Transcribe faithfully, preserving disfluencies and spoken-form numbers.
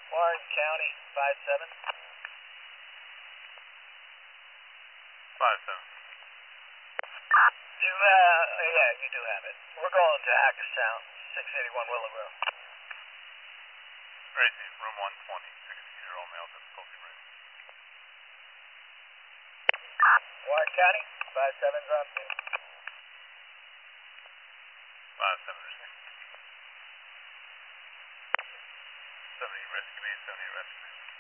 Warren County, five seven. five seven. You, uh, yeah, you do have it. We're going to Hackerstown, six eighty-one Willow Road. Racing, room one twenty, sixty-year-old male, difficulty rating. Warren County, five seven's on two. five seven, receiving. seventy rescue me, seventy rescue me.